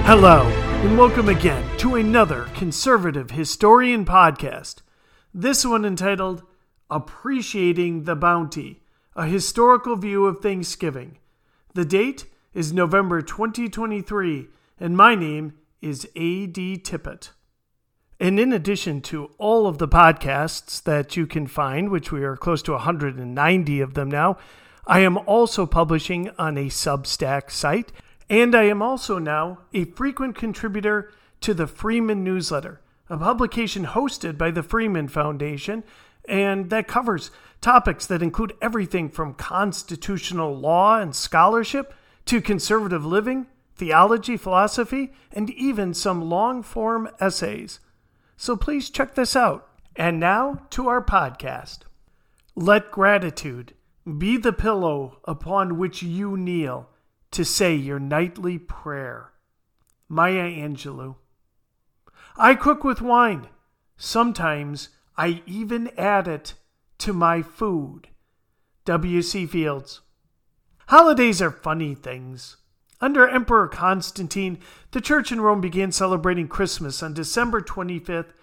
Hello, and welcome again to another Conservative Historian podcast. This one entitled Appreciating the Bounty, a historical view of Thanksgiving. The date is November 2023, and my name is A.D. Tippett. And in addition to all of the podcasts that you can find, which we are close to 190 of them now, I am also publishing on a Substack site, and I am also now a frequent contributor to the Freeman Newsletter, a publication hosted by the Freeman Foundation, and that covers topics that include everything from constitutional law and scholarship to conservative living, theology, philosophy, and even some long-form essays. So please check this out. And now to our podcast. Let gratitude be the pillow upon which you kneel to say your nightly prayer. Maya Angelou. I cook with wine. Sometimes I even add it to my food. W.C. Fields. Holidays are funny things. Under Emperor Constantine, the Church in Rome began celebrating Christmas on December 25th,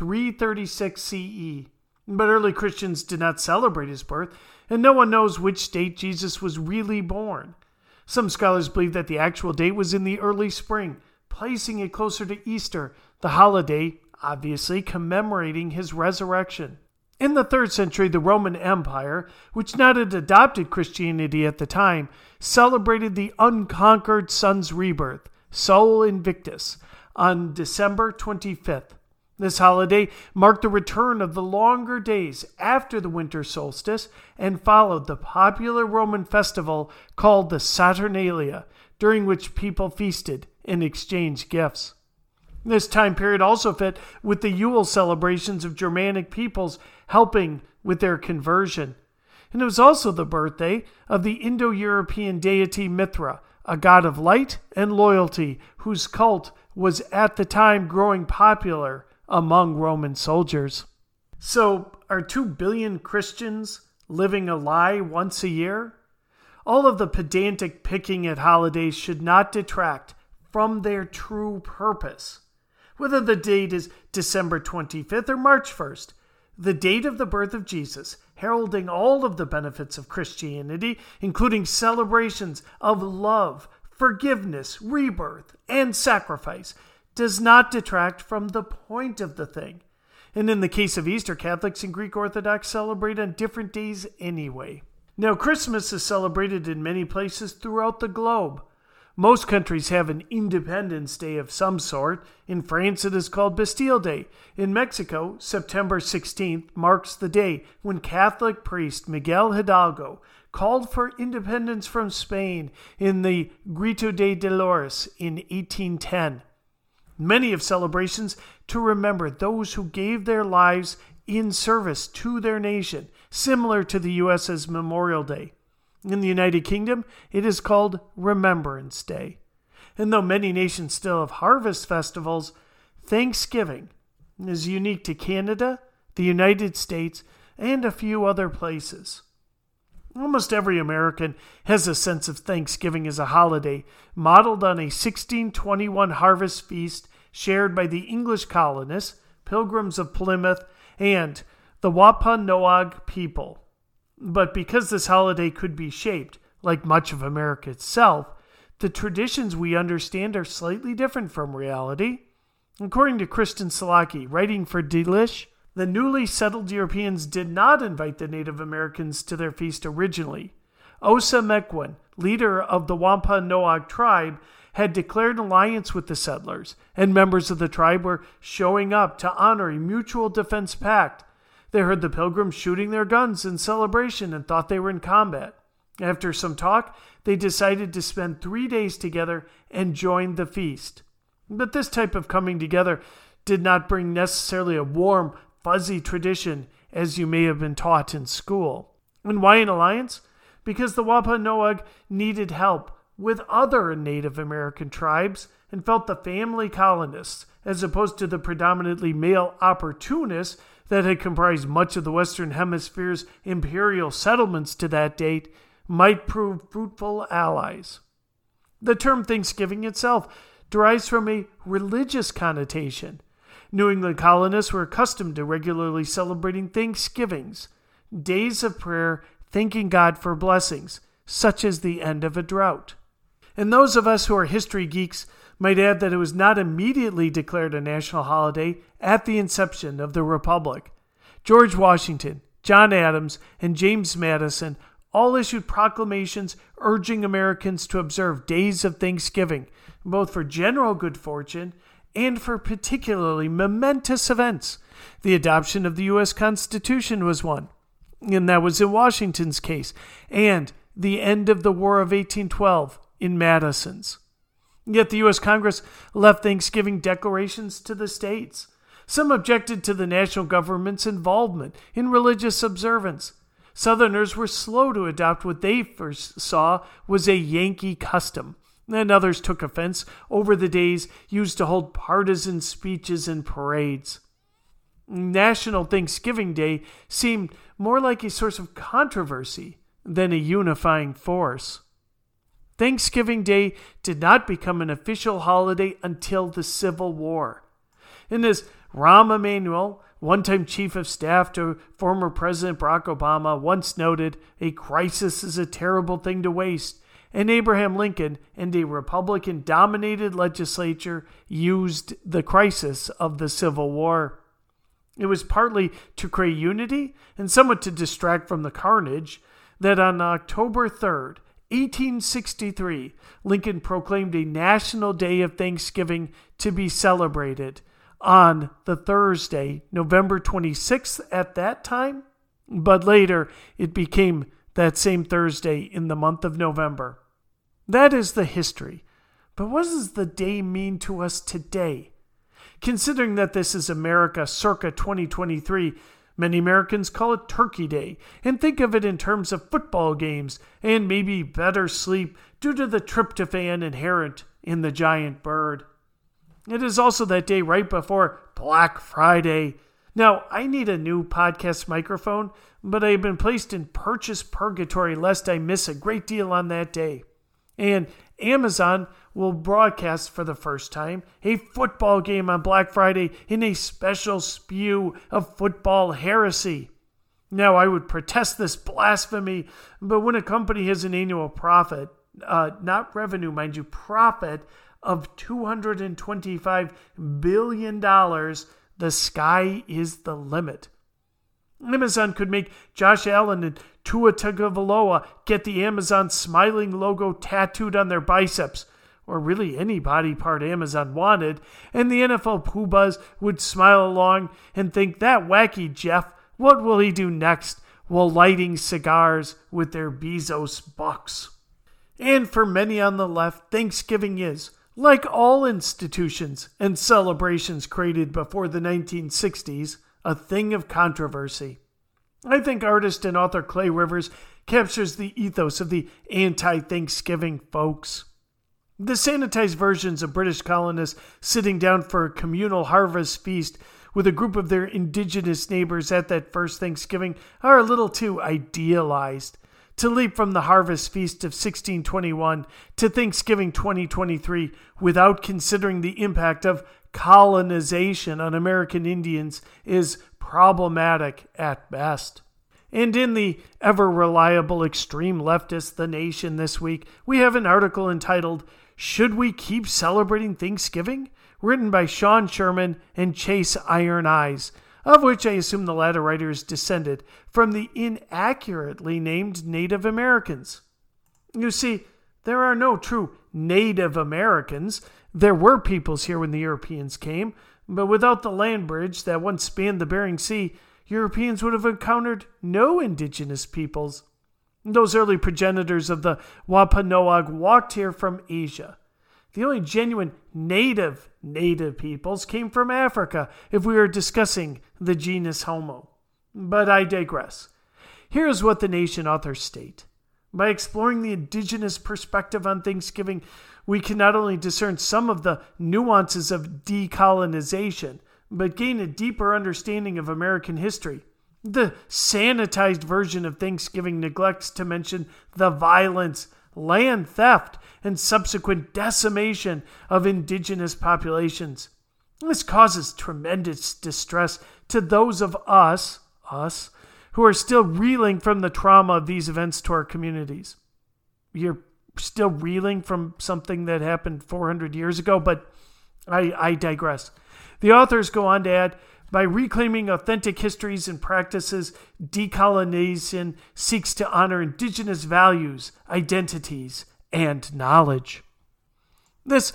336 CE. But early Christians did not celebrate his birth, and no one knows which date Jesus was really born. Some scholars believe that the actual date was in the early spring, placing it closer to Easter, the holiday, obviously, commemorating his resurrection. In the 3rd century, the Roman Empire, which not had adopted Christianity at the time, celebrated the unconquered sun's rebirth, Sol Invictus, on December 25th. This holiday marked the return of the longer days after the winter solstice and followed the popular Roman festival called the Saturnalia, during which people feasted and exchanged gifts. This time period also fit with the Yule celebrations of Germanic peoples helping with their conversion. And it was also the birthday of the Indo-European deity Mithra, a god of light and loyalty, whose cult was at the time growing popular among Roman soldiers. So, are 2 billion Christians living a lie once a year? All of the pedantic picking at holidays should not detract from their true purpose. Whether the date is December 25th or March 1st, the date of the birth of Jesus, heralding all of the benefits of Christianity, including celebrations of love, forgiveness, rebirth, and sacrifice, does not detract from the point of the thing. And in the case of Easter, Catholics and Greek Orthodox celebrate on different days anyway. Now, Christmas is celebrated in many places throughout the globe. Most countries have an Independence Day of some sort. In France, it is called Bastille Day. In Mexico, September 16th marks the day when Catholic priest Miguel Hidalgo called for independence from Spain in the Grito de Dolores in 1810. Many have celebrations to remember those who gave their lives in service to their nation, similar to the U.S.'s Memorial Day. In the United Kingdom, it is called Remembrance Day. And though many nations still have harvest festivals, Thanksgiving is unique to Canada, the United States, and a few other places. Almost every American has a sense of Thanksgiving as a holiday, modeled on a 1621 harvest feast shared by the English colonists, Pilgrims of Plymouth, and the Wampanoag people. But because this holiday could be shaped, like much of America itself, the traditions we understand are slightly different from reality. According to Kristen Salaki, writing for Delish, the newly settled Europeans did not invite the Native Americans to their feast originally. Osa Mequon, leader of the Wampanoag tribe, had declared alliance with the settlers, and members of the tribe were showing up to honor a mutual defense pact. They heard the pilgrims shooting their guns in celebration and thought they were in combat. After some talk, they decided to spend 3 days together and joined the feast. But this type of coming together did not bring necessarily a warm, fuzzy tradition as you may have been taught in school. And why an alliance? Because the Wampanoag needed help with other Native American tribes and felt the family colonists, as opposed to the predominantly male opportunists that had comprised much of the Western Hemisphere's imperial settlements to that date, might prove fruitful allies. The term Thanksgiving itself derives from a religious connotation. New England colonists were accustomed to regularly celebrating Thanksgivings, days of prayer thanking God for blessings, such as the end of a drought. And those of us who are history geeks might add that it was not immediately declared a national holiday at the inception of the Republic. George Washington, John Adams, and James Madison all issued proclamations urging Americans to observe days of Thanksgiving, both for general good fortune and for particularly momentous events. The adoption of the U.S. Constitution was one, and that was in Washington's case, and the end of the War of 1812 in Madison's. Yet the U.S. Congress left Thanksgiving declarations to the states. Some objected to the national government's involvement in religious observance. Southerners were slow to adopt what they first saw was a Yankee custom, and others took offense over the days used to hold partisan speeches and parades. National Thanksgiving Day seemed more like a source of controversy than a unifying force. Thanksgiving Day did not become an official holiday until the Civil War. And as Rahm Emanuel, one-time chief of staff to former President Barack Obama, once noted, a crisis is a terrible thing to waste, and Abraham Lincoln and a Republican-dominated legislature used the crisis of the Civil War. It was partly to create unity and somewhat to distract from the carnage that on October 3rd, 1863, Lincoln proclaimed a national day of Thanksgiving to be celebrated on the Thursday, November 26th at that time, but later it became that same Thursday in the month of November. That is the history. But what does the day mean to us today? Considering that this is America circa 2023, many Americans call it Turkey Day and think of it in terms of football games and maybe better sleep due to the tryptophan inherent in the giant bird. It is also that day right before Black Friday. Now, I need a new podcast microphone, but I have been placed in purchase purgatory lest I miss a great deal on that day. And Amazon will broadcast for the first time a football game on Black Friday in a special spew of football heresy. Now, I would protest this blasphemy, but when a company has an annual profit, not revenue, mind you, profit of $225 billion, the sky is the limit. Amazon could make Josh Allen and Tua Tagovailoa get the Amazon smiling logo tattooed on their biceps, or really any body part Amazon wanted, and the NFL poobahs would smile along and think, that wacky Jeff, what will he do next while lighting cigars with their Bezos bucks? And for many on the left, Thanksgiving is, like all institutions and celebrations created before the 1960s, a thing of controversy. I think artist and author Clay Rivers captures the ethos of the anti-Thanksgiving folks. The sanitized versions of British colonists sitting down for a communal harvest feast with a group of their indigenous neighbors at that first Thanksgiving are a little too idealized. To leap from the harvest feast of 1621 to Thanksgiving 2023 without considering the impact of colonization on American Indians is problematic at best. And in the ever-reliable extreme leftist The Nation this week, we have an article entitled, "Should We Keep Celebrating Thanksgiving?" written by Sean Sherman and Chase Iron Eyes, of which I assume the latter writer is descended from the inaccurately named Native Americans. You see, there are no true Native Americans. There were peoples here when the Europeans came, but without the land bridge that once spanned the Bering Sea, Europeans would have encountered no indigenous peoples. Those early progenitors of the Wampanoag walked here from Asia. The only genuine native peoples came from Africa if we are discussing the genus Homo. But I digress. Here is what the Nation authors state. By exploring the indigenous perspective on Thanksgiving, we can not only discern some of the nuances of decolonization, but gain a deeper understanding of American history. The sanitized version of Thanksgiving neglects to mention the violence, land theft, and subsequent decimation of indigenous populations. This causes tremendous distress to those of us, who are still reeling from the trauma of these events to our communities. You're still reeling from something that happened 400 years ago, but I digress. The authors go on to add, by reclaiming authentic histories and practices, decolonization seeks to honor indigenous values, identities, and knowledge. This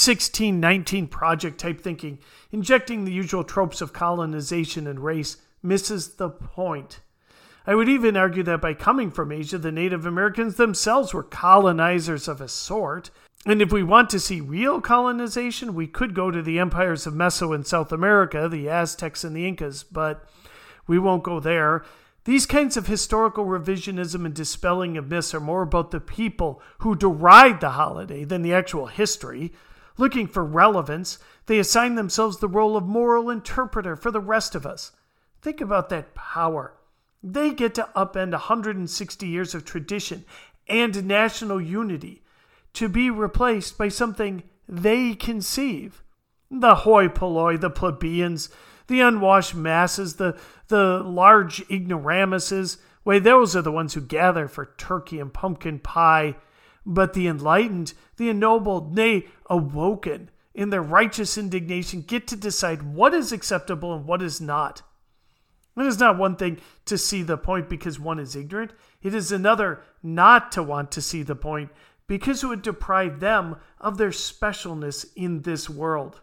1619 project type thinking, injecting the usual tropes of colonization and race, misses the point. I would even argue that by coming from Asia, the Native Americans themselves were colonizers of a sort. And if we want to see real colonization, we could go to the empires of Meso and South America, the Aztecs and the Incas, but we won't go there. These kinds of historical revisionism and dispelling of myths are more about the people who deride the holiday than the actual history. Looking for relevance, they assign themselves the role of moral interpreter for the rest of us. Think about that power. They get to upend 160 years of tradition and national unity to be replaced by something they conceive. The hoi polloi, the plebeians, the unwashed masses, the large ignoramuses, why those are the ones who gather for turkey and pumpkin pie. But the enlightened, the ennobled, nay, awoken, in their righteous indignation, get to decide what is acceptable and what is not. It is not one thing to see the point because one is ignorant. It is another not to want to see the point because it would deprive them of their specialness in this world.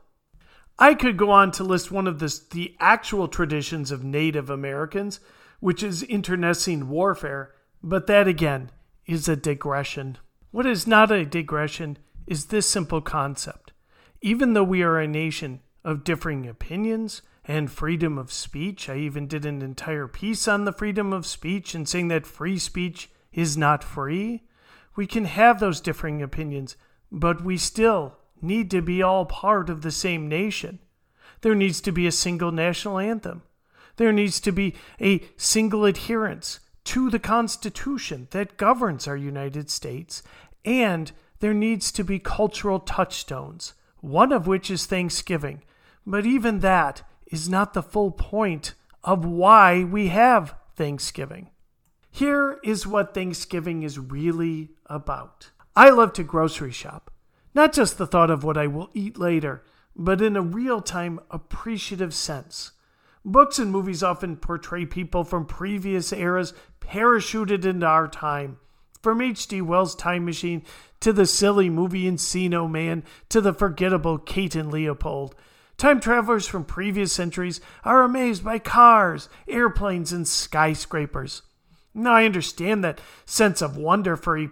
I could go on to list one of the actual traditions of Native Americans, which is internecine warfare, but that again is a digression. What is not a digression is this simple concept. Even though we are a nation of differing opinions and freedom of speech, I even did an entire piece on the freedom of speech and saying that free speech is not free. We can have those differing opinions, but we still need to be all part of the same nation. There needs to be a single national anthem. There needs to be a single adherence to the Constitution that governs our United States, and there needs to be cultural touchstones, one of which is Thanksgiving. But even that is not the full point of why we have Thanksgiving. Here is what Thanksgiving is really about. I love to grocery shop. Not just the thought of what I will eat later, but in a real-time appreciative sense. Books and movies often portray people from previous eras parachuted into our time. From H.G. Wells' Time Machine to the silly movie Encino Man to the forgettable Kate and Leopold. Time travelers from previous centuries are amazed by cars, airplanes, and skyscrapers. Now, I understand that sense of wonder for a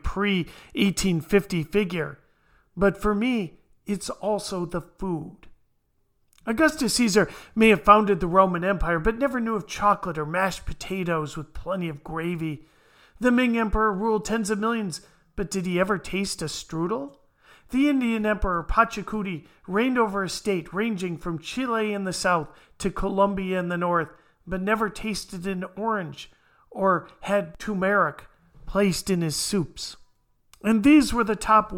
pre-1850 figure, but for me, it's also the food. Augustus Caesar may have founded the Roman Empire, but never knew of chocolate or mashed potatoes with plenty of gravy. The Ming Emperor ruled tens of millions, but did he ever taste a strudel? The Indian Emperor Pachacuti reigned over a state ranging from Chile in the south to Colombia in the north, but never tasted an orange or had turmeric placed in his soups. And these were the top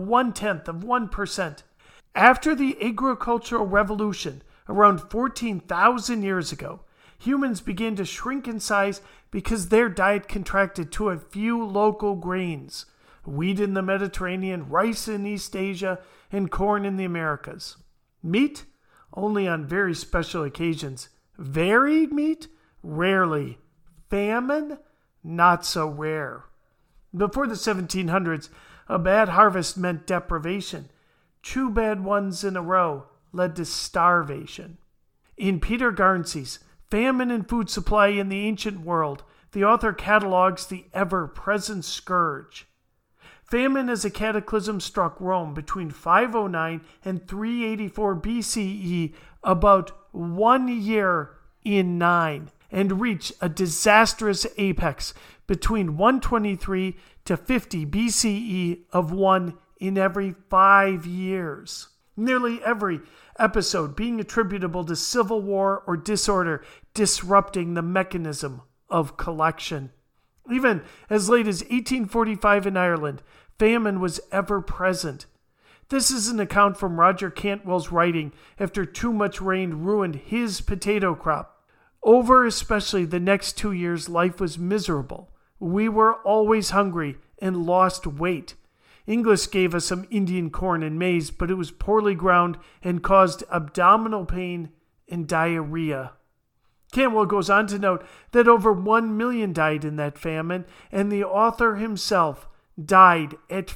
0.1%. After the agricultural revolution, around 14,000 years ago, humans began to shrink in size because their diet contracted to a few local grains: wheat in the Mediterranean, rice in East Asia, and corn in the Americas. Meat? Only on very special occasions. Varied meat? Rarely. Famine? Not so rare. Before the 1700s, a bad harvest meant deprivation. 2 bad ones in a row led to starvation. In Peter Garnsey's Famine and Food Supply in the Ancient World, the author catalogues the ever-present scourge. Famine as a cataclysm struck Rome between 509 and 384 BCE, about 1 year in 9, and reached a disastrous apex between 123 to 50 BCE of 1 in every 5 years. Nearly every episode being attributable to civil war or disorder disrupting the mechanism of collection. Even as late as 1845 in Ireland, famine was ever present. This is an account from Roger Cantwell's writing after too much rain ruined his potato crop. Over especially the next 2 years, life was miserable. We were always hungry and lost weight. Inglis gave us some Indian corn and maize, but it was poorly ground and caused abdominal pain and diarrhea. Cantwell goes on to note that over 1 million died in that famine, and the author himself died at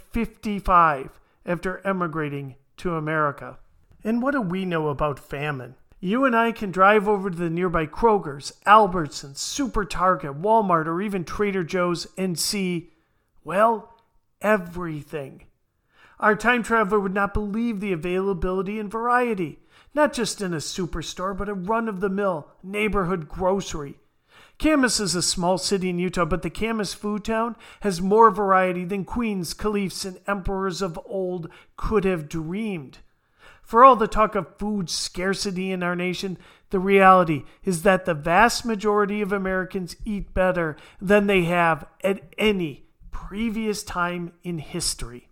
55 after emigrating to America. And what do we know about famine? You and I can drive over to the nearby Kroger's, Albertsons, Super Target, Walmart, or even Trader Joe's and see, well, everything. Our time traveler would not believe the availability and variety, not just in a superstore, but a run-of-the-mill neighborhood grocery. Camas is a small city in Utah, but the Camas Food Town has more variety than queens, caliphs, and emperors of old could have dreamed. For all the talk of food scarcity in our nation, the reality is that the vast majority of Americans eat better than they have at any previous time in history.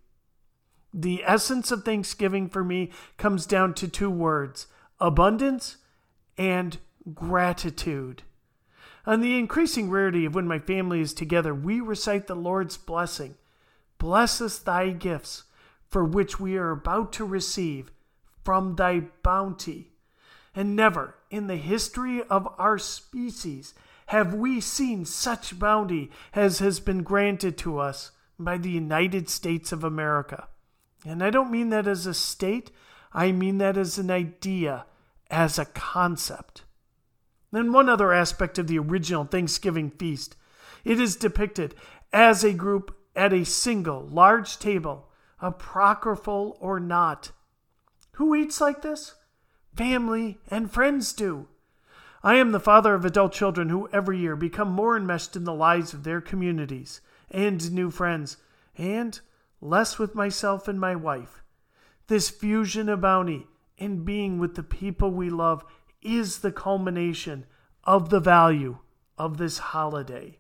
The essence of Thanksgiving for me comes down to 2 words: abundance and gratitude. On the increasing rarity of when my family is together, we recite the Lord's blessing. Bless us thy gifts, for which we are about to receive from thy bounty. And never in the history of our species have we seen such bounty as has been granted to us by the United States of America. And I don't mean that as a state, I mean that as an idea, as a concept. Then one other aspect of the original Thanksgiving feast. It is depicted as a group at a single large table, apocryphal or not. Who eats like this? Family and friends do. I am the father of adult children who every year become more enmeshed in the lives of their communities and new friends, and less with myself and my wife. This fusion of bounty and being with the people we love is the culmination of the value of this holiday.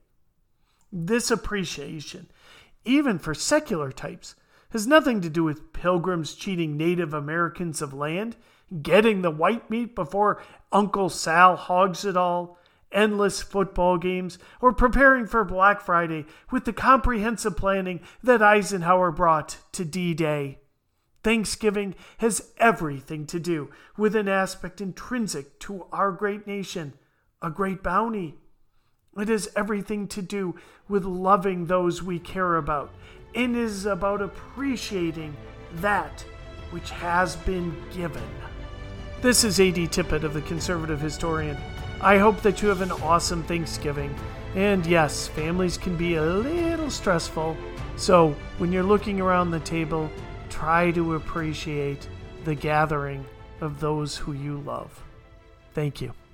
This appreciation, even for secular types, has nothing to do with pilgrims cheating Native Americans of land, getting the white meat before Uncle Sal hogs it all, endless football games, or preparing for Black Friday with the comprehensive planning that Eisenhower brought to D-Day. Thanksgiving has everything to do with an aspect intrinsic to our great nation, a great bounty. It has everything to do with loving those we care about, and is about appreciating that which has been given. This is A.D. Tippett of the Conservative Historian. I hope that you have an awesome Thanksgiving. And yes, families can be a little stressful, so when you're looking around the table, try to appreciate the gathering of those who you love. Thank you.